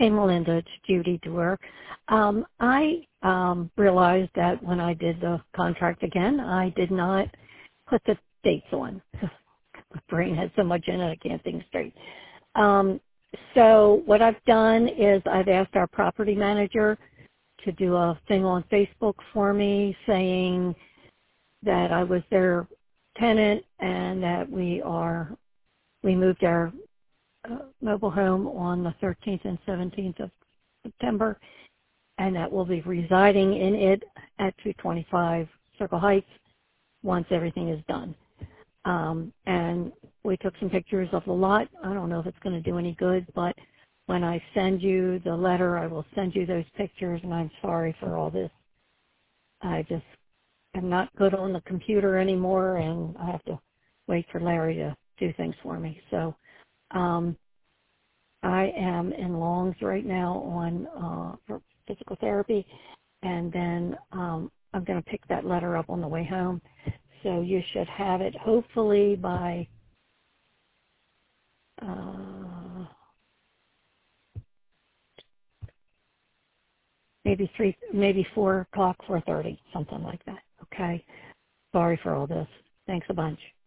Hey, Melinda, it's Judy Dewar. I realized that when I did the contract again, I did not put the dates on. My brain has so much in it, I can't think straight. So what I've done is I've asked our property manager to do a thing on Facebook for me saying that I was their tenant and that we moved our mobile home on the 13th and 17th of September, and that we'll be residing in it at 225 Circle Heights once everything is done. And we took some pictures of the lot. I don't know if it's going to do any good, but when I send you the letter, I will send you those pictures, and I'm sorry for all this. I just am not good on the computer anymore, and I have to wait for Larry to do things for me. So I am in Longs right now on for physical therapy, and then I'm going to pick that letter up on the way home. So you should have it hopefully by maybe 4 o'clock, 4:30, something like that. Okay. Sorry for all this. Thanks a bunch.